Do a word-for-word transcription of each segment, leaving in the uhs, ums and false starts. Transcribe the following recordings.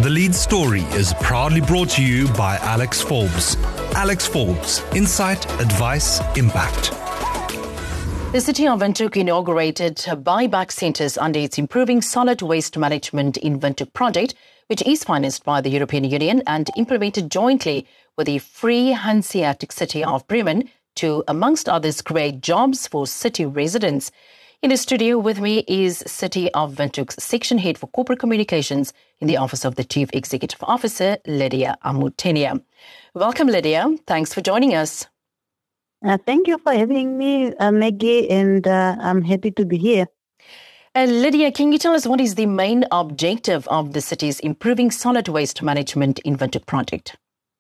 The Lead Story is proudly brought to you by Alex Forbes. Alex Forbes, insight, advice, impact. The City of Windhoek inaugurated buyback centres under its Improving Solid Waste Management in Windhoek project, which is financed by the European Union and implemented jointly with the Free Hanseatic City of Bremen to, amongst others, create jobs for city residents. In the studio with me is City of Windhoek's Section Head for Corporate Communications in the Office of the Chief Executive Officer, Lydia Amutenia. Welcome, Lydia. Thanks for joining us. Uh, thank you for having me, uh, Maggie, and uh, I'm happy to be here. Uh, Lydia, can you tell us what is the main objective of the city's Improving Solid Waste Management in Windhoek project?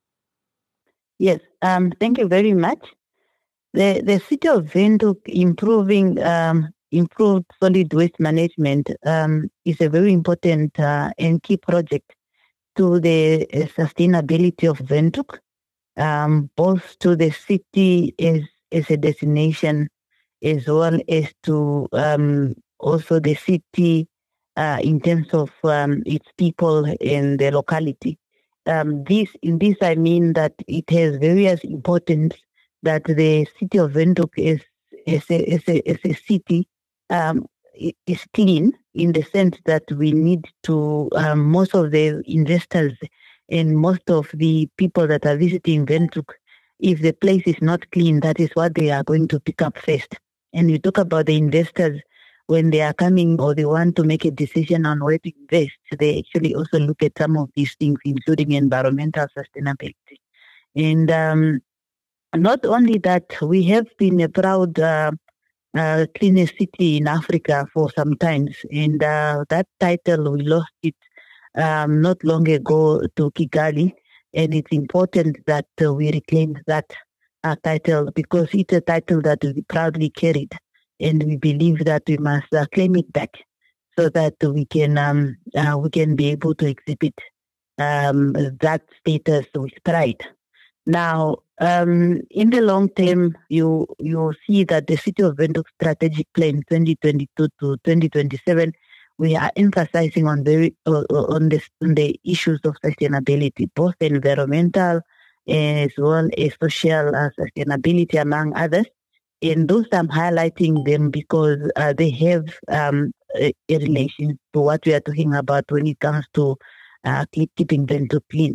Yes, um, thank you very much. The the City of Windhoek improving um, improved solid waste management um, is a very important uh, and key project to the uh, sustainability of Windhoek, um, both to the city as, as a destination, as well as to um, also the city uh, in terms of um, its people and the locality. Um, this in this I mean that it has various importance that the City of Windhoek is as a, as a, as a city um, is clean in the sense that we need to, um, most of the investors and most of the people that are visiting Windhoek, if the place is not clean, that is what they are going to pick up first. And you talk about the investors, when they are coming or they want to make a decision on where to invest, they actually also look at some of these things, including environmental sustainability. And um, not only that, we have been a proud uh, uh, cleanest city in Africa for some time, and uh, that title, we lost it um, not long ago to Kigali, and it's important that uh, we reclaim that uh, title because it's a title that we proudly carried, and we believe that we must uh, claim it back so that we can um, uh, we can be able to exhibit um, that status with pride. Now, um, in the long term, you you see that the City of Windhoek Strategic Plan twenty twenty-two to twenty twenty-seven, we are emphasizing on the uh, on the on the issues of sustainability, both environmental as well as social uh, sustainability, among others. And those I'm highlighting them because uh, they have um, a, a relation to what we are talking about when it comes to uh, keeping Windhoek clean.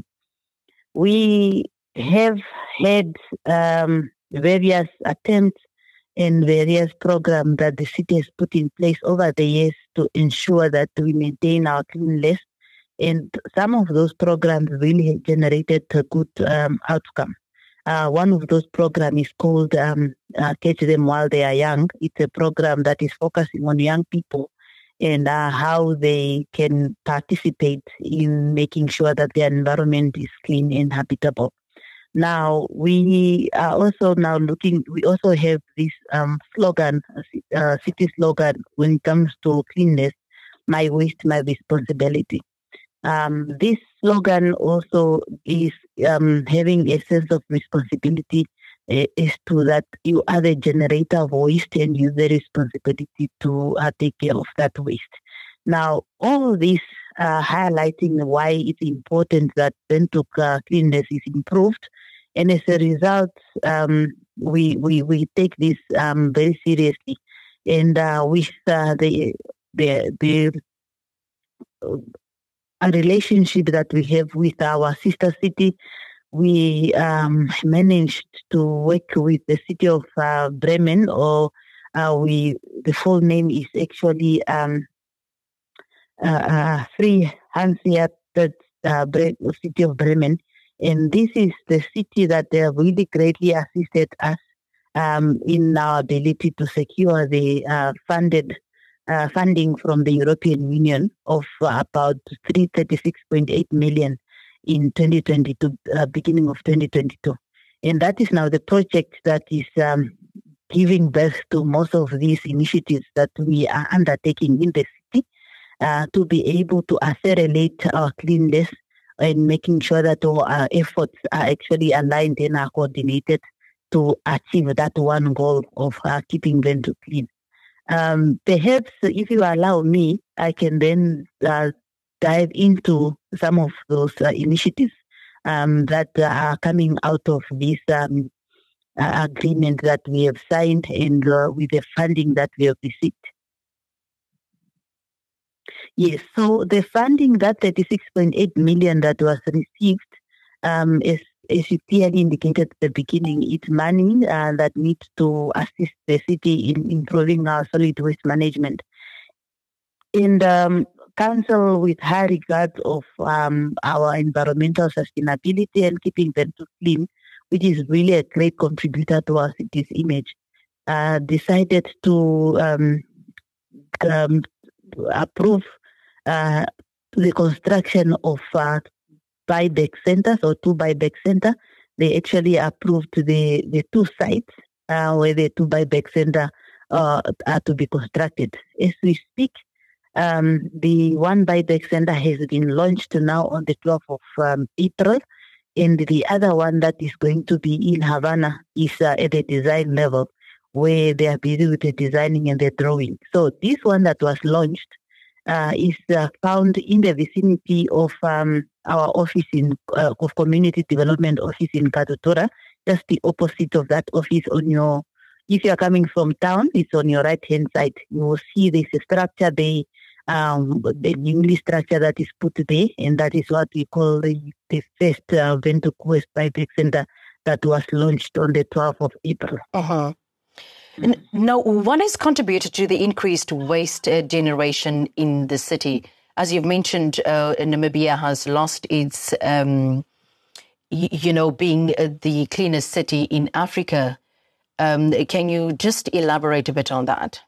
We have had um, various attempts and various programs that the city has put in place over the years to ensure that we maintain our cleanliness. And some of those programs really have generated a good um, outcome. Uh, one of those programs is called um, uh, Catch Them While They Are Young. It's a program that is focusing on young people and uh, how they can participate in making sure that their environment is clean and habitable. Now, we are also now looking, we also have this um, slogan, uh, city slogan, when it comes to cleanness, my waste, my responsibility. Um, this slogan also is um, having a sense of responsibility uh, as to that you are the generator of waste and you have the responsibility to uh, take care of that waste. Now, all of this uh, highlighting why it's important that Windhoek uh, cleanness is improved. And as a result, um, we, we we take this um, very seriously. And uh, with uh, the the the uh, a relationship that we have with our sister city, we um, managed to work with the city of uh, Bremen, or uh, we the full name is actually um, uh, uh, Free Hanseatic uh, City of Bremen. And this is the city that they have really greatly assisted us um, in our ability to secure the uh, funded uh, funding from the European Union of uh, about three hundred thirty-six point eight million in twenty twenty-two, uh, beginning of twenty twenty-two. And that is now the project that is um, giving birth to most of these initiatives that we are undertaking in the city uh, to be able to accelerate our cleanness and making sure that all our efforts are actually aligned and are coordinated to achieve that one goal of uh, keeping Windhoek clean. Um, perhaps if you allow me, I can then uh, dive into some of those uh, initiatives um, that are coming out of this um, uh, agreement that we have signed and uh, with the funding that we have received. Yes, so the funding, that thirty-six point eight million that was received, um, is, as you clearly indicated at the beginning, it's money uh, that needs to assist the city in improving our solid waste management. And um, council, with high regard of um, our environmental sustainability and keeping them to clean, which is really a great contributor to our city's image, uh, decided to um, um, approve uh, the construction of uh, buyback centers or two buyback centers. They actually approved the, the two sites uh, where the two buyback centers uh, are to be constructed. As we speak, um, the one buyback center has been launched now on the twelfth of um, April, and the other one that is going to be in Havana is uh, at the design level, where they are busy with the designing and the drawing. So this one that was launched uh, is uh, found in the vicinity of um, our office in uh, of Community Development Office in Katutura, just the opposite of that office. On your, if you are coming from town, it's on your right hand side. You will see this structure, the um, the newly structure that is put there, and that is what we call the, the first uh, Windhoek West Buyback Center that was launched on the twelfth of April. Uh-huh. And now, what has contributed to the increased waste uh, generation in the city? As you've mentioned, uh, Namibia has lost its, um, y- you know, being uh, the cleanest city in Africa. Um, can you just elaborate a bit on that?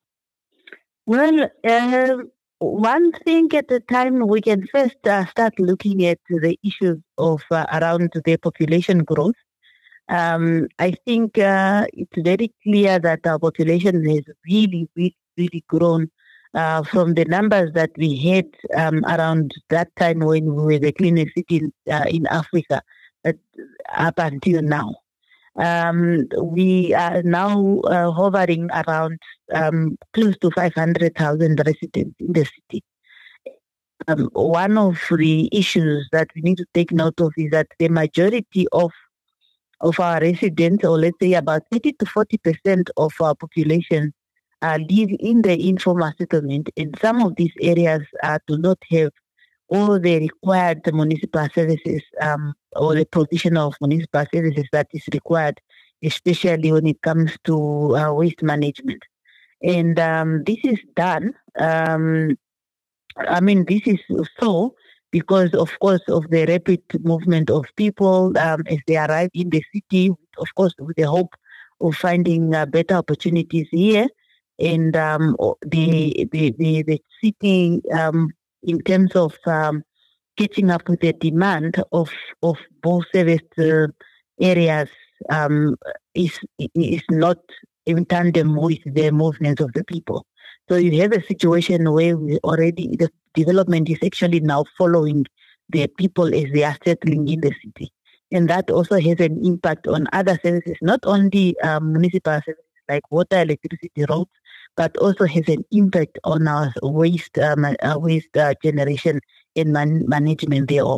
Well, uh, one thing at a time, we can first uh, start looking at the issues of uh, around the population growth. Um, I think uh, it's very clear that our population has really, really, really grown uh, from the numbers that we had um, around that time when we were the cleanest city in, uh, in Africa, uh, up until now. Um, we are now uh, hovering around um, close to five hundred thousand residents in the city. Um, one of the issues that we need to take note of is that the majority of of our residents, or let's say about thirty to forty percent of our population, uh, live in the informal settlement, and some of these areas uh, do not have all the required municipal services um, or the provision of municipal services that is required, especially when it comes to uh, waste management. And um, this is done. Um, I mean, this is so because, of course, of the rapid movement of people um, as they arrive in the city, of course, with the hope of finding uh, better opportunities here. And um, the, the, the, the city, um, in terms of um, catching up with the demand of, of both service uh, areas, um, is, is not in tandem with the movements of the people. So you have a situation where we already the development is actually now following the people as they are settling in the city. And that also has an impact on other services, not only um, municipal services like water, electricity, roads, but also has an impact on our waste, um, uh, waste uh, generation and man- management thereof.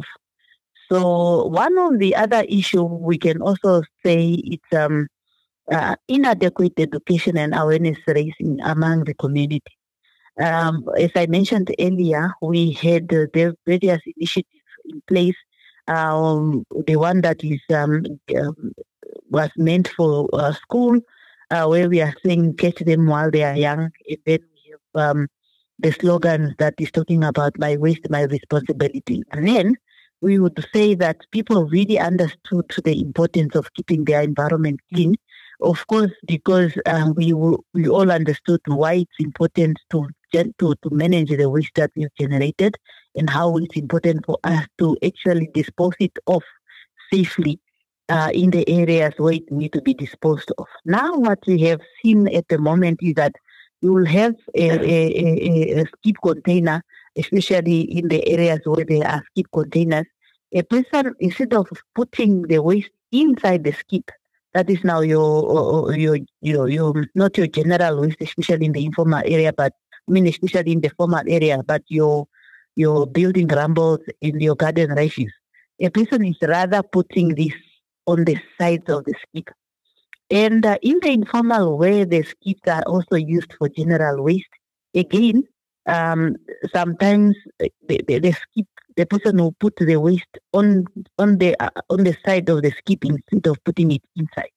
So one of the other issues we can also say it's um, uh, inadequate education and awareness raising among the community. Um, as I mentioned earlier, we had uh, the various initiatives in place. Um, the one that is um, um, was meant for uh, school, uh, where we are saying catch them while they are young. And then we have um, the slogan that is talking about my waste, my responsibility. And then we would say that people really understood the importance of keeping their environment clean. Of course, because um, we we all understood why it's important to, to to manage the waste that we've generated and how it's important for us to actually dispose it off safely uh, in the areas where it needs to be disposed of. Now, what we have seen at the moment is that you will have a, a, a, a skip container, especially in the areas where there are skip containers. A person, instead of putting the waste inside the skip, that is now your, your, your, your, not your general waste, especially in the informal area, but I mean, especially in the formal area, but your, your building rumbles, and your garden refuse. A person is rather putting this on the sides of the skip. And uh, in the informal way, the skips are also used for general waste. Again, um, sometimes the, the, the skip, the person will put the waste on on the uh, on the side of the skip instead of putting it inside.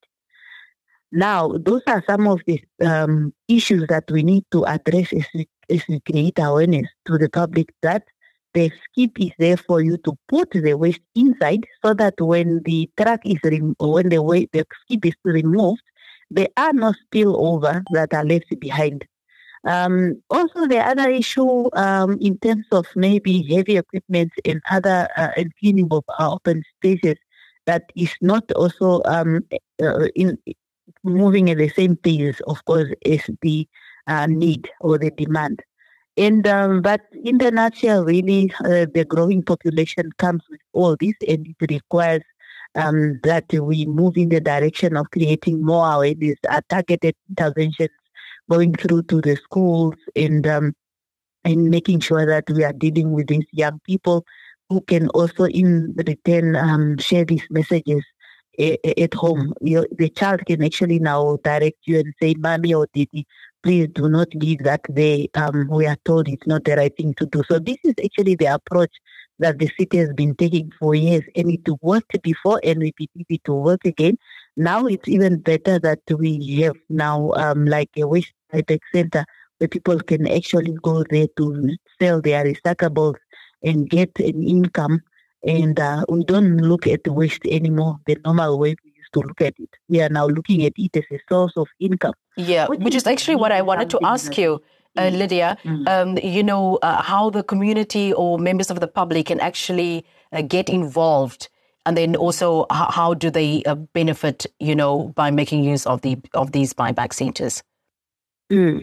Now, those are some of the um, issues that we need to address as we, as we create awareness to the public that the skip is there for you to put the waste inside, so that when the truck is rem- or when the way the skip is removed, there are no spillover that are left behind. Um, also, the other issue um, in terms of maybe heavy equipment and other uh, and cleaning of our open spaces that is not also um, uh, in moving at the same pace, of course, as the uh, need or the demand. And um, but in the nutshell, really, uh, the growing population comes with all this, and it requires um, that we move in the direction of creating more awareness, uh, targeted interventions, going through to the schools, and um, and making sure that we are dealing with these young people who can also, in return, um, share these messages at home. You, the child can actually now direct you and say, "Mommy or Didi, please do not leave that there. Um, we are told it's not the right thing to do." So this is actually the approach that the city has been taking for years, and it worked before, and we believe it will work again. Now it's even better that we have now um, like a waste buyback center where people can actually go there to sell their recyclables and get an income. And uh, we don't look at waste anymore the normal way we used to look at it. We are now looking at it as a source of income. Yeah, which, which is actually what I wanted to ask you, uh, Lydia. Mm-hmm. Um, you know, uh, how the community or members of the public can actually uh, get involved, and then also how, how do they uh, benefit, you know, by making use of the of these buyback centers? Mm.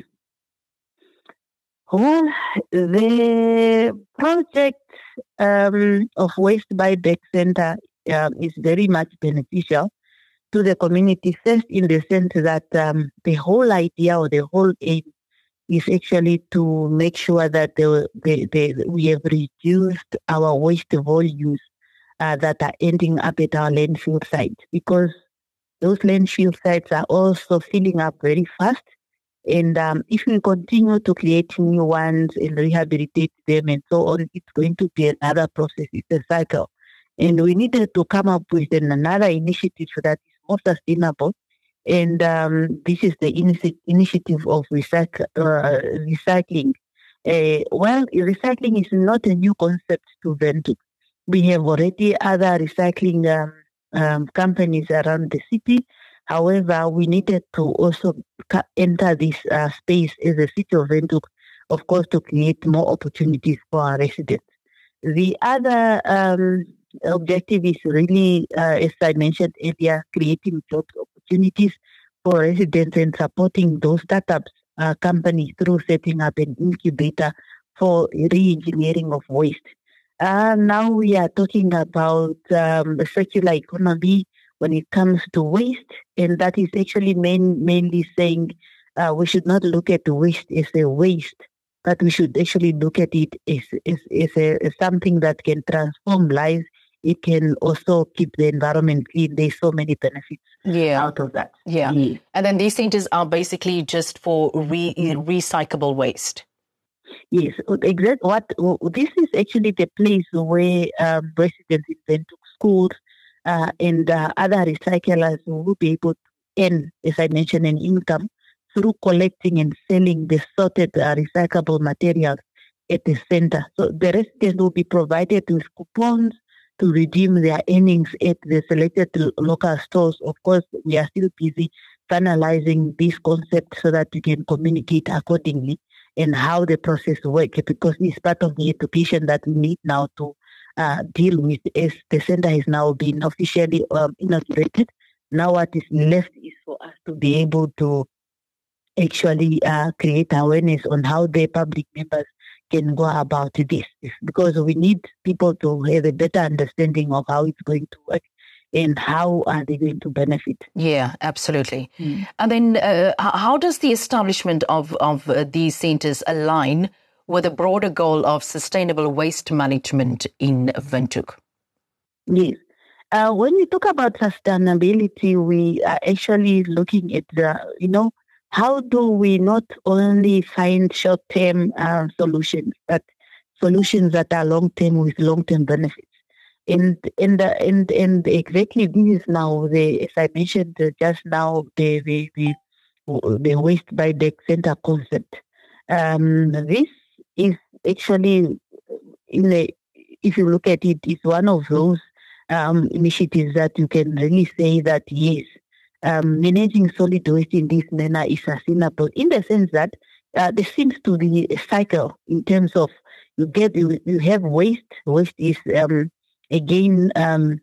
Well, the project um, of Waste Buyback Center uh, is very much beneficial to the community, first in the sense that um, the whole idea or the whole aim is actually to make sure that the, the, the, we have reduced our waste volumes uh, that are ending up at our landfill sites, because those landfill sites are also filling up very fast. And um, if we continue to create new ones and rehabilitate them and so on, it's going to be another process. It's a cycle. And we needed to come up with another initiative that is more sustainable. And um, this is the inici- initiative of recyc- uh, recycling. Uh, well, recycling is not a new concept to Windhoek. We have already other recycling um, um, companies around the city. However, we needed to also enter this uh, space as a city of Windhoek, of course, to create more opportunities for our residents. The other um, objective is really, uh, as I mentioned earlier, creating job opportunities for residents and supporting those startups uh, companies through setting up an incubator for re-engineering of waste. Uh, now we are talking about um, circular economy when it comes to waste, and that is actually main, mainly saying uh, we should not look at waste as a waste, but we should actually look at it as, as, as, a, as something that can transform lives. It can also keep the environment clean. There's so many benefits yeah. out of that. Yeah. yeah. And then these centers are basically just for re- recyclable waste. Yes, exactly. What this is actually the place where um, residents in Windhoek schools uh, and uh, other recyclers will be able to earn, as I mentioned, an income through collecting and selling the sorted uh, recyclable materials at the center. So the residents will be provided with coupons to redeem their earnings at the selected local stores. Of course, we are still busy finalizing this concept so that we can communicate accordingly and how the process works, because it's part of the education that we need now to uh, deal with, as the center has now been officially um, inaugurated. Now what is left is for us to be able to actually uh, create awareness on how the public members can go about this, because we need people to have a better understanding of how it's going to work and how are they going to benefit. Yeah, absolutely. Mm. And then uh, how does the establishment of, of uh, these centers align with a broader goal of sustainable waste management in Windhoek? Yes. Uh, when we talk about sustainability, we are actually looking at the, you know, how do we not only find short-term uh, solutions, but solutions that are long-term with long-term benefits. And and the, and and exactly this is now the, as I mentioned just now, the the the, the waste by deck center concept. Um, this is actually, in a, if you look at it, it's one of those um, initiatives that you can really say that yes, um, managing solid waste in this manner is sustainable, in the sense that uh, there seems to be a cycle in terms of you get you, you have waste. Waste is um, again um,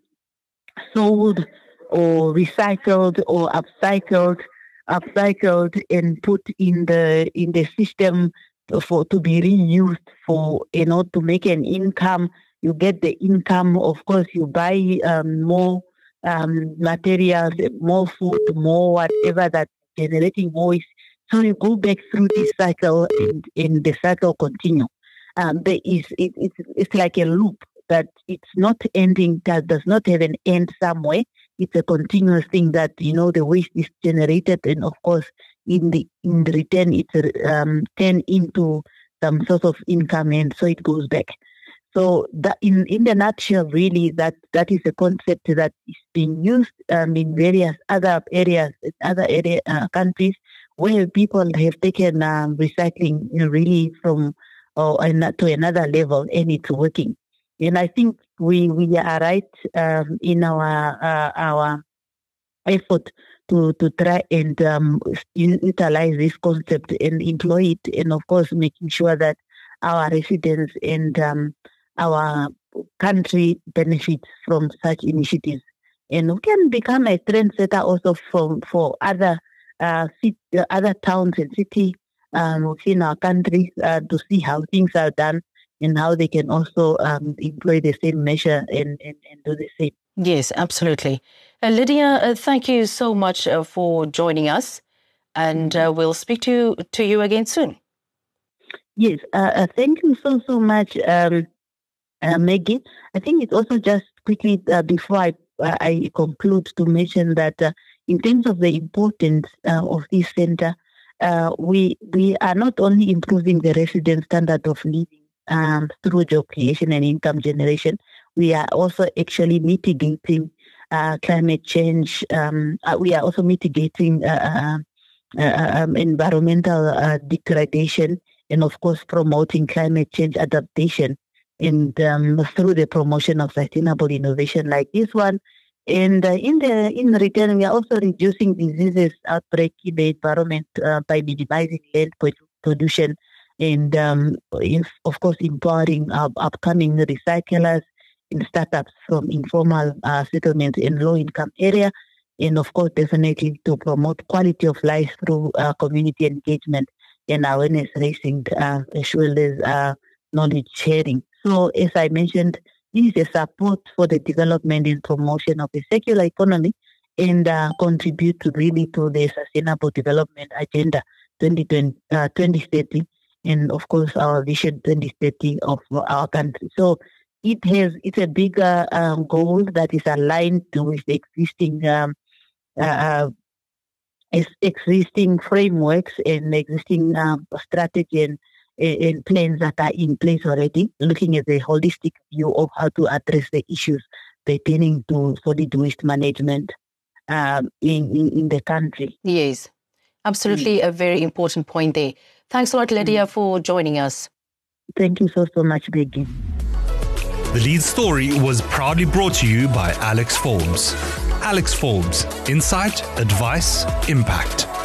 sold or recycled or upcycled, upcycled and put in the in the system for to be reused for, you know, to make an income. You get the income. Of course, you buy um, more um, materials, more food, more whatever that generating more waste. So you go back through this cycle, and, and the cycle continue. Um, there is it, it's it's like a loop that it's not ending, that does not have an end somewhere. It's a continuous thing that, you know, the waste is generated, and of course in the in the return it's um, turned into some sort of income, and so it goes back. So that in in the nutshell, really, that that is a concept that is being used um, in various other areas, other area uh, countries where people have taken um, recycling, you know, really from or to another level, and it's working. And I think we we are right um, in our uh, our effort to to try and um, utilize this concept and employ it, and of course making sure that our residents and um, our country benefits from such initiatives, and we can become a trendsetter also from for other uh, city, other towns and cities um, within our countries uh, to see how things are done and how they can also um, employ the same measure and, and, and do the same. Yes, absolutely. Uh, Lydia, uh, thank you so much uh, for joining us, and uh, we'll speak to, to you again soon. Yes, uh, uh, thank you so, so much, um, uh, Maggie. I think it's also just quickly uh, before I, uh, I conclude to mention that uh, in terms of the importance uh, of this center, uh, we we are not only improving the resident standard of living um, through job creation and income generation, we are also actually mitigating uh, climate change. Um, uh, we are also mitigating uh, uh, uh, um, environmental uh, degradation, and of course promoting climate change adaptation, and um, through the promotion of sustainable innovation like this one. And uh, in the in return, we are also reducing diseases outbreak in the environment uh, by minimizing land pollution, and um, if, of course empowering our upcoming recyclers and startups from informal uh, settlements in low-income area, and of course definitely to promote quality of life through uh, community engagement and awareness raising, uh, as well as uh, knowledge sharing. So, as I mentioned, this is a support for the development and promotion of a circular economy, and uh, contribute to really to the Sustainable Development Agenda twenty thirty, and of course our Vision twenty thirty of our country. So it has it's a bigger um, goal that is aligned with the existing um, uh, existing frameworks and existing um, strategy and in plans that are in place already, looking at the holistic view of how to address the issues pertaining to solid waste management um, in, in, in the country. Yes, absolutely mm. a very important point there. Thanks a lot, Lydia, mm. for joining us. Thank you so, so much, Becky. The lead story was proudly brought to you by Alex Forbes. Alex Forbes, Insight, Advice, Impact.